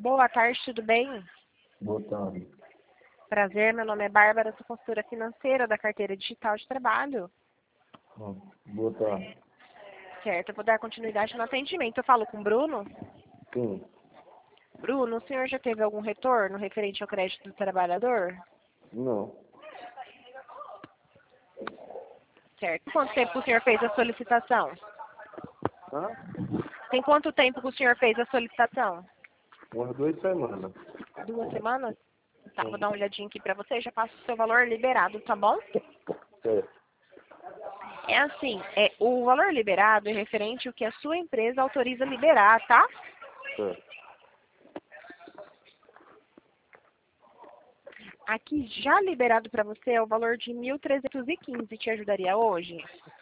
Boa tarde, tudo bem? Boa tarde. Prazer, meu nome é Bárbara, sou consultora financeira da carteira digital de trabalho. Boa tarde. Certo, eu vou dar continuidade no atendimento. Eu falo com o Bruno. Sim. Bruno, o senhor já teve algum retorno referente ao crédito do trabalhador? Não. Certo. Quanto tempo que o senhor fez a solicitação? Hã? Tem quanto tempo que o senhor fez a solicitação? Umas 2 semanas. 2 semanas? Tá, vou Sim. dar uma olhadinha aqui pra você, já passo o seu valor liberado, tá bom? Certo. É assim, o valor liberado é referente ao que a sua empresa autoriza liberar, tá? Certo. Aqui já liberado para você é o valor de 1.315. Te ajudaria hoje?